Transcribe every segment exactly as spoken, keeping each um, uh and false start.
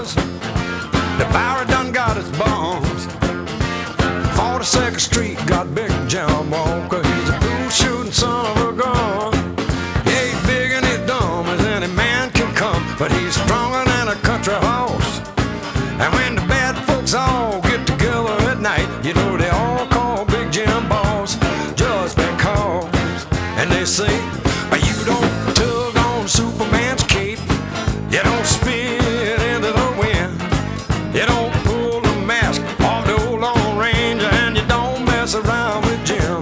boys. The Bowery done got its bombs. forty-second Street got Big Jim Walker. He's a blue shooting son of a gun. He ain't big and he's dumb as any man can come, but he's stronger than a country horse. And when the bad folks all get together at night, you know they all call Big Jim boss, just because. And they say, you don't tug on Superman's cape, you don't spit into the wind, you don't pull the mask off the old Lone Ranger, and you don't mess around with Jim.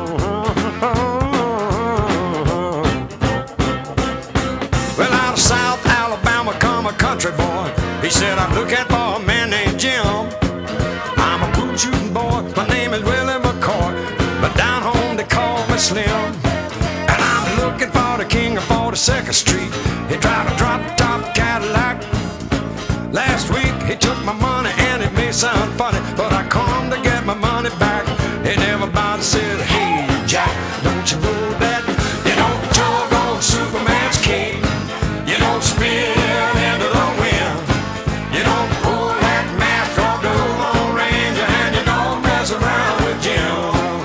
Well, out of South Alabama come a country boy. He said, I'm looking for a man named Jim. I'm a boot shooting boy, my name is Willie McCoy, but down home they call me Slim. And I'm looking for the king of forty-second Street. He drive a drop-top Cadillac. Last week he took my money and it may sound funny, but I come to get my money back. And everybody said, hey Jack, don't you know that you don't tug on Superman's cape, you don't spit into the wind, you don't pull that mask off the Lone Ranger, and you don't mess around with Jim.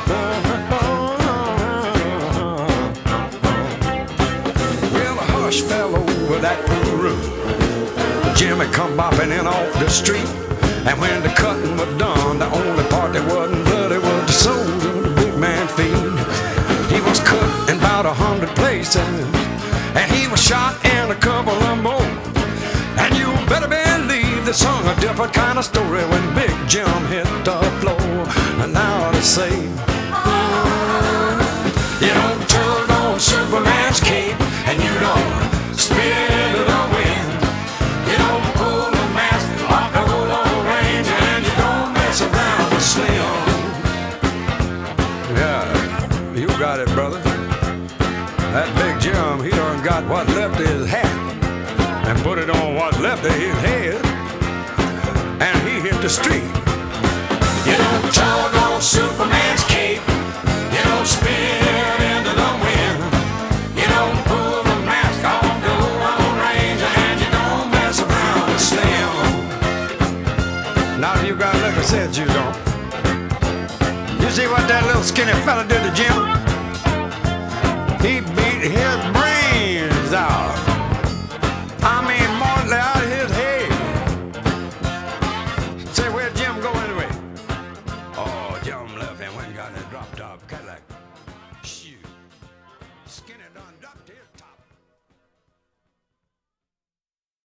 Well, a hush fell over that pool room. Jimmy come bopping in off the street, and when the cutting was done, the only part that wasn't bloody was the soles of the big man's feet. He was cut in about a hundred places, and he was shot in a couple of more. And you better believe they sung a different kind of story when Big Jim hit the floor. And now they say, you don't tug on Superman's cape, and you don't spit into the wind, you don't pull the mask off the old Lone Ranger, and you don't mess around with Slim. Yeah, you got it, brother. That Big Jim, he done got what left of his hat and put it on what's left of his head, and he hit the street. You don't tug on Superman's cape, you don't spit into the wind, you don't pull the mask off the old Lone Ranger, and you don't mess around with Slim. Now you got liquor, said you don't. You see what that little skinny fella did to Jim? He beat his brains out. I mean, mortally out of his head. Say, where'd Jim go anyway? Oh, Jim left and went and got in a drop-top Cadillac.